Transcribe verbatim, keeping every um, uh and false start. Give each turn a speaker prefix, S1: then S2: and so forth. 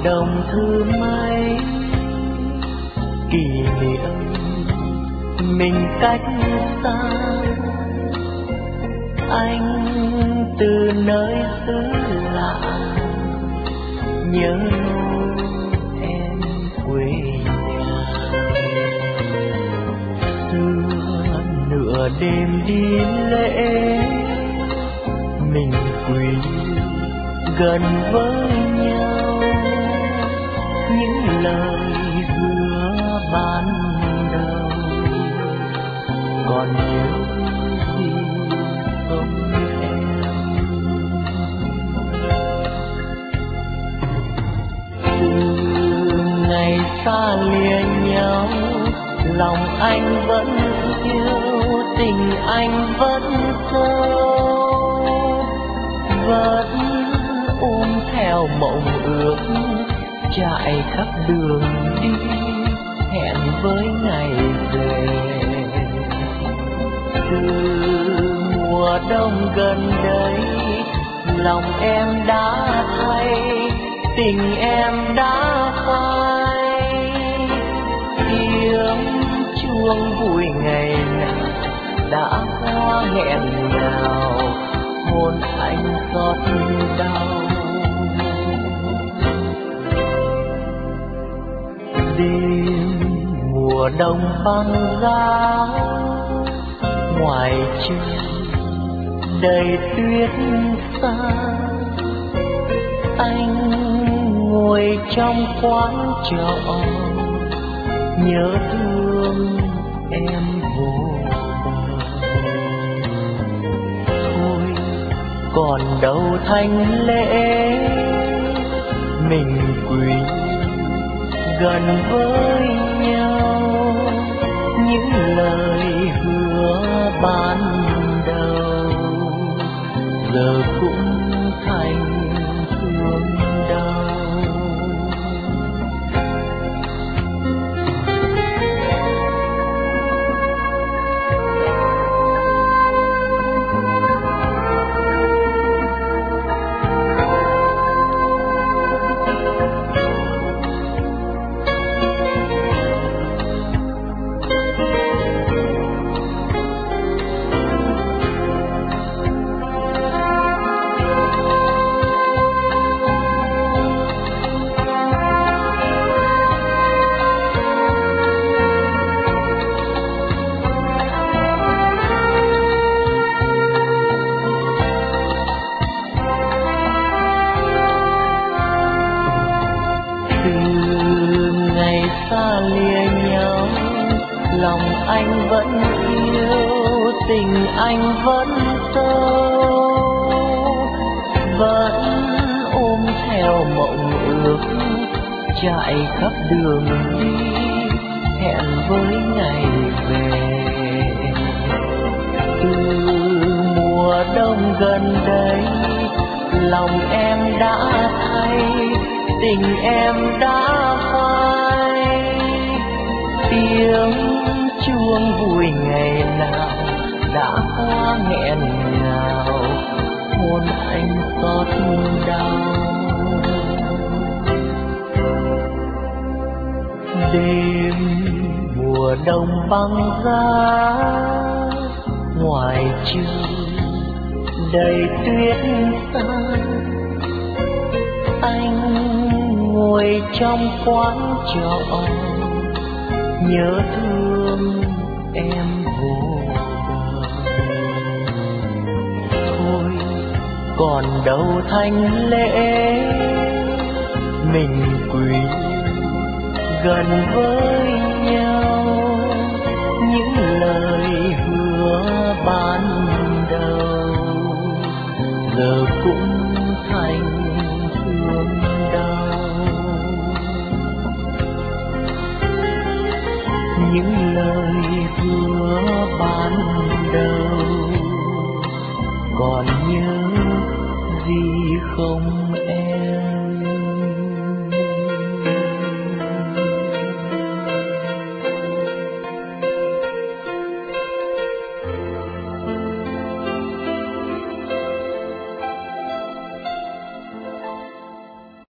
S1: đông thứ mấy kỷ niệm mình cách xa, anh từ nơi xứ lạ nhớ em quê nhà. Xưa nửa đêm đi lễ mình quỳ gần với nhau, những lời hứa ban đầu còn nhớ gì không em. Từ ngày xa lìa nhau, lòng anh vẫn yêu, tình anh vẫn sâu, vẫn ôm theo mộng ước chạy khắp đường đi hẹn với ngày về. Từ mùa đông gần đây lòng em đã thay, tình em đã phai, tiếng chuông vui ngày nào đã hoa nghẹn ngào, hôn anh xót đau. Đêm mùa đông băng giá, ngoài trời đầy tuyết xa, anh ngồi trong quán trọ nhớ thương em vô bờ. Thôi còn đâu thanh lễ mình quỳ gần với nhau, những lời hứa ban đầu giờ cũng thành thương đau. Xa lìa nhau, lòng anh vẫn yêu, tình anh vẫn sâu, vẫn ôm theo mộng ước chạy khắp đường đi hẹn với ngày về. Từ mùa đông gần đây lòng em đã thay, tình em đã phai, tiếng chuông vui ngày nào đã hoa nghẹn ngào, hôn anh xót đau. Đêm mùa đông băng giá, ngoài trời đầy tuyết xa, anh ngồi trong quán trọ nhớ thương em vô bờ. Thôi còn đâu thanh lễ mình quỳ gần với nhau, những lời hứa ban đầu giờ cũng thành thương đau. Những lời hứa ban đầu còn nhớ gì không em?